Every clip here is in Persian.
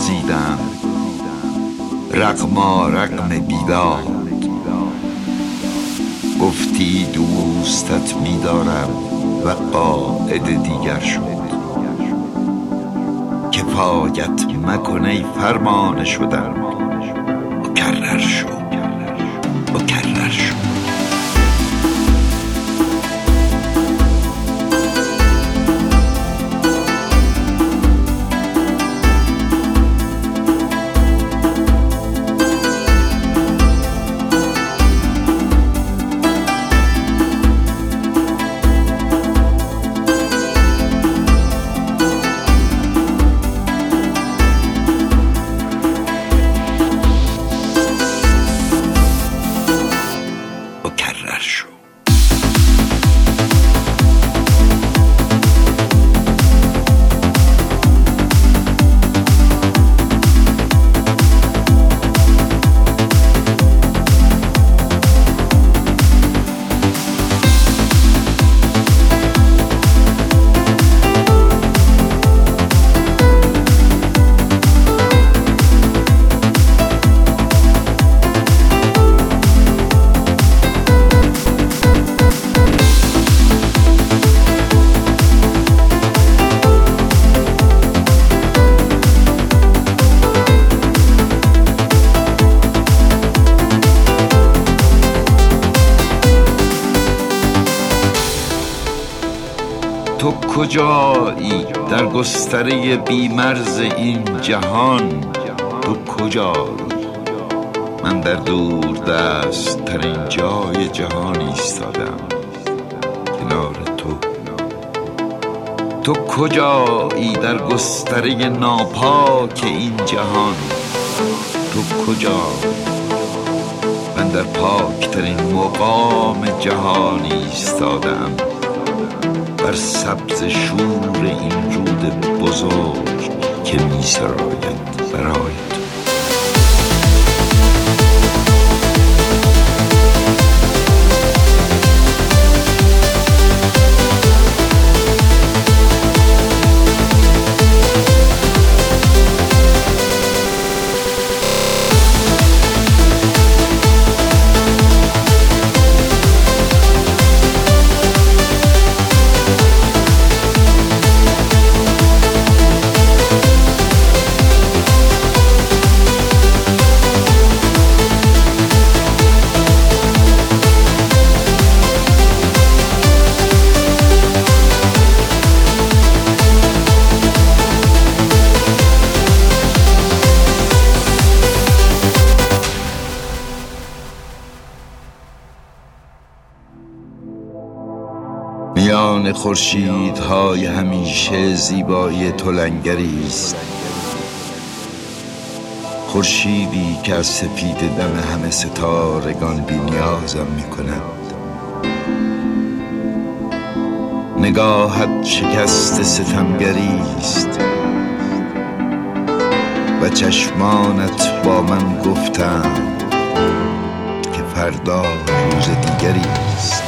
گزیدم رغما رغم بیداد. گفتی دوستت می‌دارم و قاعده دیگر شد. کفایت مکن ای فرمان شدن، مکرر شد مکرر شد. تو کجایی در گستره بیمرز این جهان؟ تو کجایی؟ من در دور دست ترین جای جهان ایستادم کنار تو. تو کجایی در گستره ناپاک این جهان؟ تو کجایی؟ من در پاک ترین مقام جهان ایستادم بر سبز شور این رود بزرگ که می سراید برای تو. میان خورشیدهای همیشه زیبایی تو لنگری است، خورشیدی که از سپید دم همه ستارگان بی نیازم می کند. نگاهت شکست ستمگری است و چشمانت با من گفتند که فردا روز دیگری است.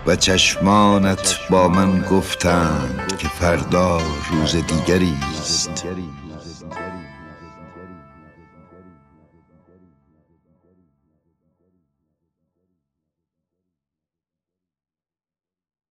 و چشمانت با من گفتند که فردا روز دیگری است.